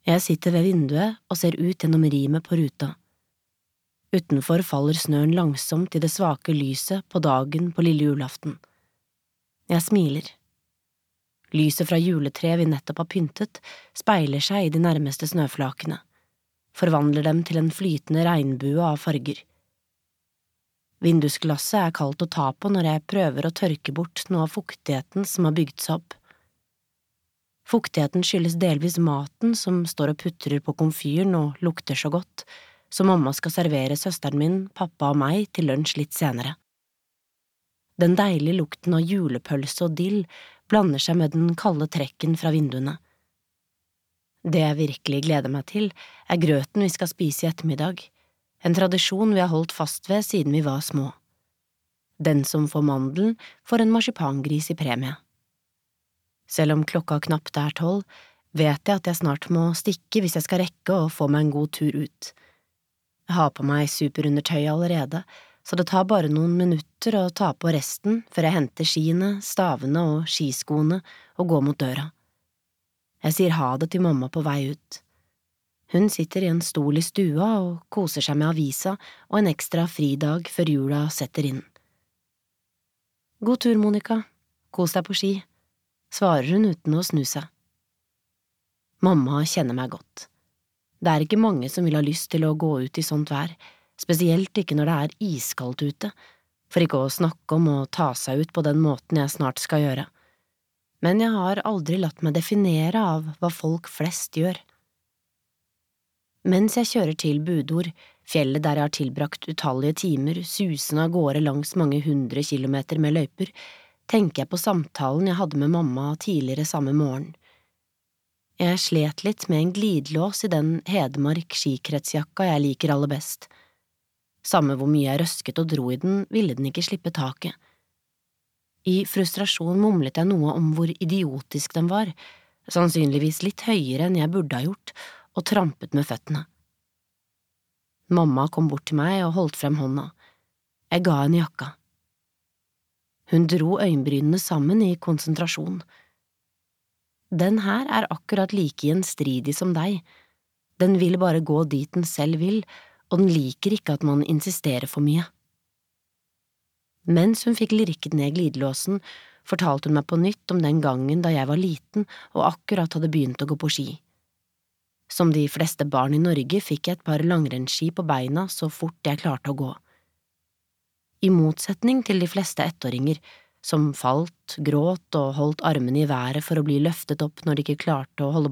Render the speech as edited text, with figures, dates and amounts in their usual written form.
Jeg sitter ved vinduet og ser ut gjennom rimet på ruta. Utenfor faller snøen langsomt i det svake lyset på dagen på lille julaften. Jeg smiler. Lyset fra juletreet vi nettopp har pyntet speiler seg i de nærmeste snøflakene, forvandler dem til en flytende regnbue av farger. Vindusglasset er kaldt å ta på når jeg prøver å tørke bort noe av fuktigheten som har bygd seg opp. Fuktigheten skyldes delvis maten som står og putrer på komfyren og lukter så godt, så mamma skal servere søsteren min, pappa og meg til lunsj litt senere. Den deilige lukten av julepølse og dill blander seg med den kalde trekken fra vinduene. Det jeg virkelig gleder meg til, er grøten vi skal spise i ettermiddag, en tradisjon vi har holdt fast ved siden vi var små. Den som får mandelen, får en marsipangris i premie. Selv om klokka knapt er 12, vet jeg at jeg snart må stikke hvis jeg skal rekke å få meg en god tur ut. Jeg har på meg superundertøy allerede, så det tar bare noen minutter å ta på resten før jeg henter skiene, stavene og skiskoene og går mot døra. Jeg sier ha det til mamma på vei ut. Hun sitter i en stol i stua og koser seg med avisa og en ekstra fridag før jula setter inn. God tur, Monica. Kos deg på ski, svarer hun uten å snu seg. Mamma kjenner meg godt. Det er ikke mange som vil ha lyst til å gå ut i sånt vær, spesielt ikke når det er iskaldt ute, for ikke å snakke om å ta seg ut på den måten jeg snart skal gjøre. Men jeg har aldri latt meg definere av hva folk flest gjør. Mens jeg kjører til Budord, fjellet der jeg har tilbrakt utallige timer, susende av gårde langs mange 100 kilometer med løyper, tenker jeg på samtalen jeg hadde med mamma tidligere samme morgen. Jeg slet litt med en glidelås i den Hedmark skikretsjakka jeg liker aller best. Samme hvor mye jeg røsket og dro i den, ville den ikke slippe taket. I frustrasjon mumlet jeg noe om hvor idiotisk den var, sannsynligvis litt høyere enn jeg burde ha gjort, og trampet med føttene. Mamma kom bort til meg og holdt frem hånda. Jeg ga henne jakka. Hun dro øyenbrynene sammen i konsentrasjon. Den her er akkurat like gjenstridig som deg. Den vil bare gå dit den selv vil, og den liker ikke at man insisterer for mye. Mens hun fikk lirket ned glidelåsen, fortalte hun meg på nytt om den gangen da jeg var liten og akkurat hadde begynt å gå på ski. Som de fleste barn i Norge fikk jeg et par langrennsski på beina så fort jeg klarte å gå. I motsetning til de fleste ettåringer, som falt, gråt og holdt armene i været for å bli løftet opp når de ikke klarte å holde